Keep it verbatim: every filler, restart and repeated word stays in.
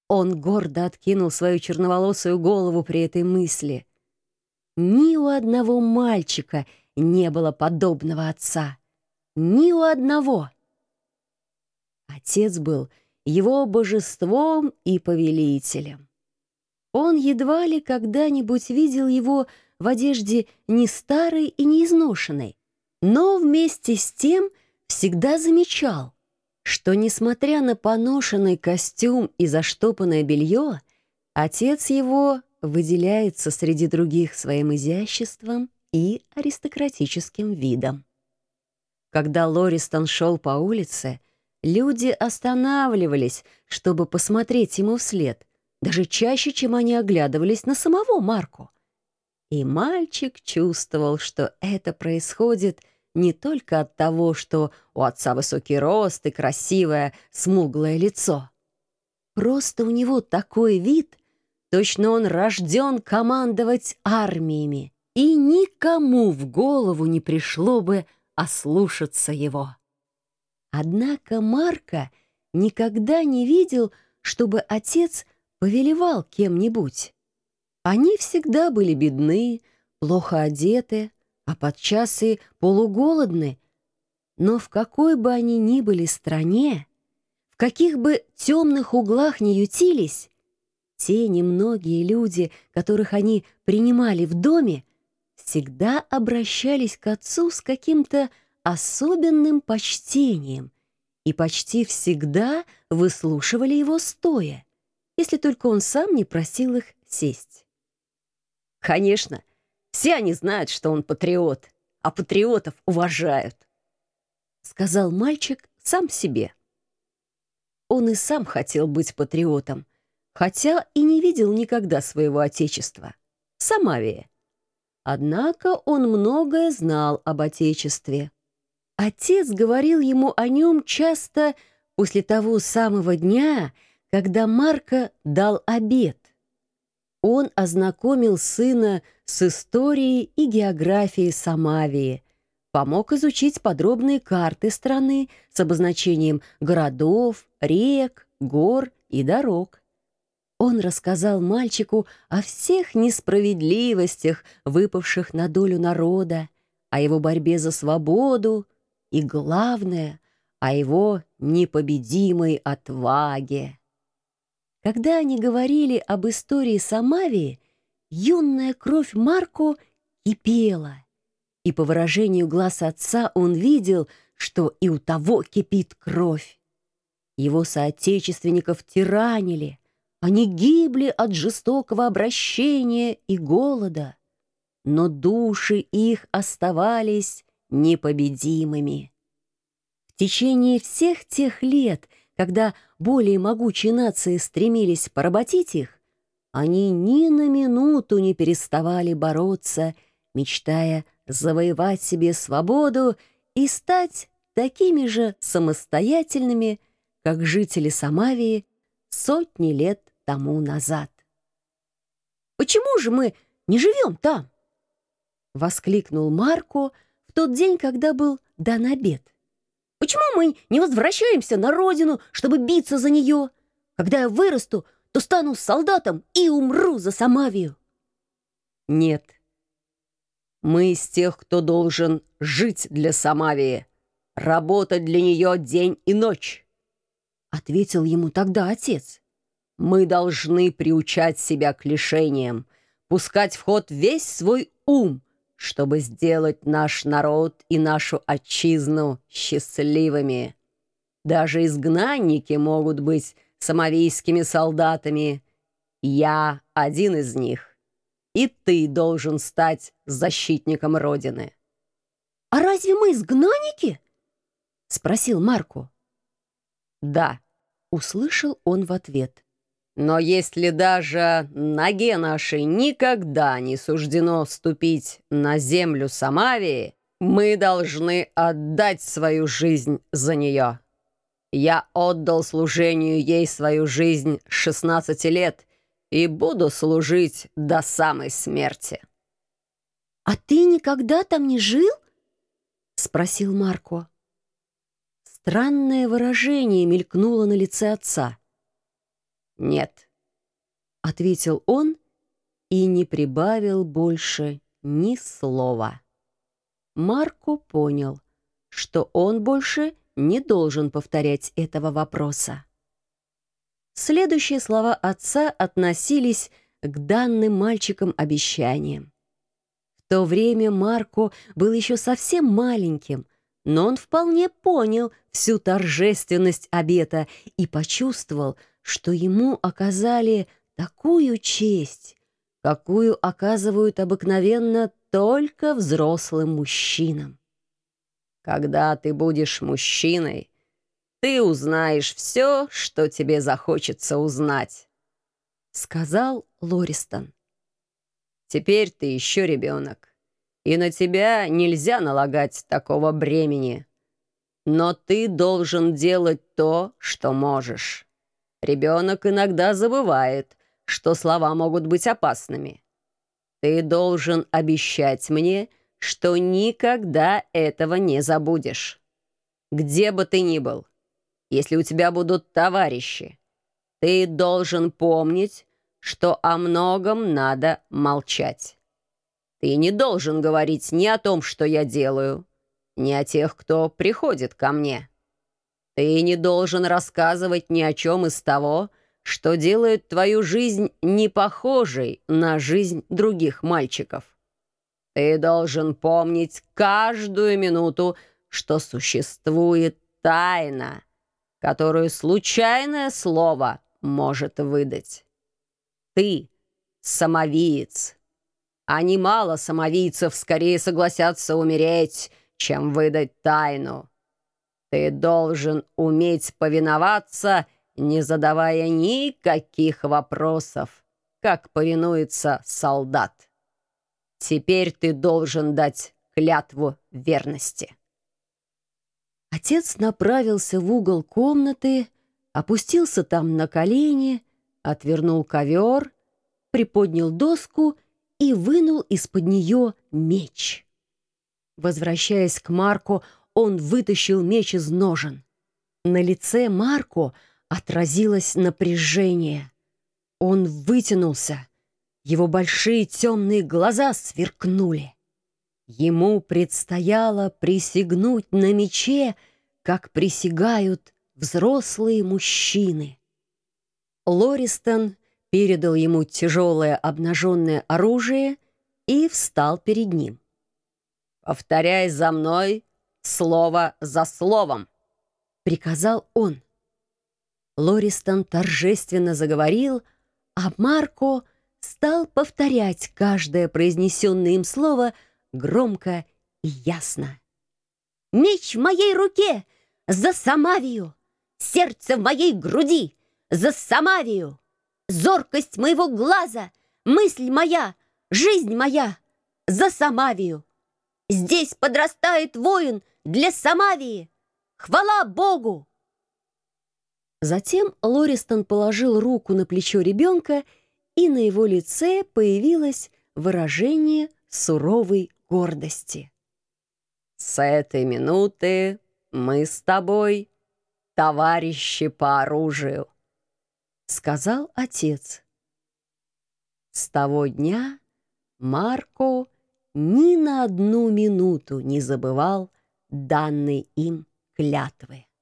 Он гордо откинул свою черноволосую голову при этой мысли. Ни у одного мальчика не было подобного отца. Ни у одного. Отец был его божеством и повелителем. Он едва ли когда-нибудь видел его в одежде не старой и не изношенной, но вместе с тем всегда замечал, что, несмотря на поношенный костюм и заштопанное белье, отец его выделяется среди других своим изяществом и аристократическим видом. Когда Лористон шел по улице, люди останавливались, чтобы посмотреть ему вслед, даже чаще, чем они оглядывались на самого Марко. И мальчик чувствовал, что это происходит не только от того, что у отца высокий рост и красивое смуглое лицо. Просто у него такой вид, точно он рожден командовать армиями, и никому в голову не пришло бы ослушаться его. Однако Марко никогда не видел, чтобы отец повелевал кем-нибудь. Они всегда были бедны, плохо одеты, а подчас и полуголодны. Но в какой бы они ни были стране, в каких бы темных углах ни ютились, те немногие люди, которых они принимали в доме, всегда обращались к отцу с каким-то особенным почтением и почти всегда выслушивали его стоя, если только он сам не просил их сесть. Конечно, все они знают, что он патриот, а патриотов уважают, — сказал мальчик сам себе. Он и сам хотел быть патриотом, хотя и не видел никогда своего отечества, Самавии. Однако он многое знал об отечестве. Отец говорил ему о нем часто после того самого дня, когда Марко дал обет. Он ознакомил сына с историей и географией Самавии, помог изучить подробные карты страны с обозначением городов, рек, гор и дорог. Он рассказал мальчику о всех несправедливостях, выпавших на долю народа, о его борьбе за свободу и, главное, о его непобедимой отваге. Когда они говорили об истории Самавии, юная кровь Марко кипела, и по выражению глаз отца он видел, что и у того кипит кровь. Его соотечественников тиранили, они гибли от жестокого обращения и голода, но души их оставались непобедимыми. В течение всех тех лет, когда более могучие нации стремились поработить их, они ни на минуту не переставали бороться, мечтая завоевать себе свободу и стать такими же самостоятельными, как жители Самавии сотни лет тому назад. «Почему же мы не живем там?» — воскликнул Марко в тот день, когда был дан обед. «Почему мы не возвращаемся на родину, чтобы биться за нее? Когда я вырасту, то стану солдатом и умру за Самавию». «Нет, мы из тех, кто должен жить для Самавии, работать для нее день и ночь», — ответил ему тогда отец. «Мы должны приучать себя к лишениям, пускать в ход весь свой ум, чтобы сделать наш народ и нашу отчизну счастливыми. Даже изгнанники могут быть самавийскими солдатами. Я один из них, и ты должен стать защитником Родины». «А разве мы изгнанники?» — спросил Марко. «Да», — услышал он в ответ. «Но если даже ноге нашей никогда не суждено ступить на землю Самавии, мы должны отдать свою жизнь за нее. Я отдал служению ей свою жизнь с шестнадцати лет и буду служить до самой смерти». «А ты никогда там не жил?» — спросил Марко. Странное выражение мелькнуло на лице отца. «Нет», — ответил он и не прибавил больше ни слова. Марко понял, что он больше не должен повторять этого вопроса. Следующие слова отца относились к данным мальчикам обещаниям. В то время Марко был еще совсем маленьким, но он вполне понял всю торжественность обета и почувствовал, что ему оказали такую честь, какую оказывают обыкновенно только взрослым мужчинам. «Когда ты будешь мужчиной, ты узнаешь все, что тебе захочется узнать», — сказал Лористон. «Теперь ты еще ребенок, и на тебя нельзя налагать такого бремени. Но ты должен делать то, что можешь. Ребенок иногда забывает, что слова могут быть опасными. Ты должен обещать мне, что никогда этого не забудешь. Где бы ты ни был, если у тебя будут товарищи, ты должен помнить, что о многом надо молчать. Ты не должен говорить ни о том, что я делаю, ни о тех, кто приходит ко мне. Ты не должен рассказывать ни о чем из того, что делает твою жизнь не похожей на жизнь других мальчиков. Ты должен помнить каждую минуту, что существует тайна, которую случайное слово может выдать. Ты самовиец, а немало самовийцев скорее согласятся умереть, чем выдать тайну. Ты должен уметь повиноваться, не задавая никаких вопросов, как повинуется солдат. Теперь ты должен дать клятву верности». Отец направился в угол комнаты, опустился там на колени, отвернул ковер, приподнял доску и вынул из-под нее меч. Возвращаясь к Марко, он вытащил меч из ножен. На лице Марко отразилось напряжение. Он вытянулся, его большие темные глаза сверкнули. Ему предстояло присягнуть на мече, как присягают взрослые мужчины. Лористон передал ему тяжелое обнаженное оружие и встал перед ним. «Повторяй за мной слово за словом», — приказал он. Лористон торжественно заговорил, а Марко стал повторять каждое произнесенное им слово громко и ясно. «Меч в моей руке! За Самавию! Сердце в моей груди! За Самавию! Зоркость моего глаза! Мысль моя! Жизнь моя! За Самавию! Здесь подрастает воин для Самавии! Хвала Богу!» Затем Лористон положил руку на плечо ребенка, и на его лице появилось выражение суровой гордости. «С этой минуты мы с тобой товарищи по оружию», — сказал отец. С того дня Марко ни на одну минуту не забывал данной им клятвы.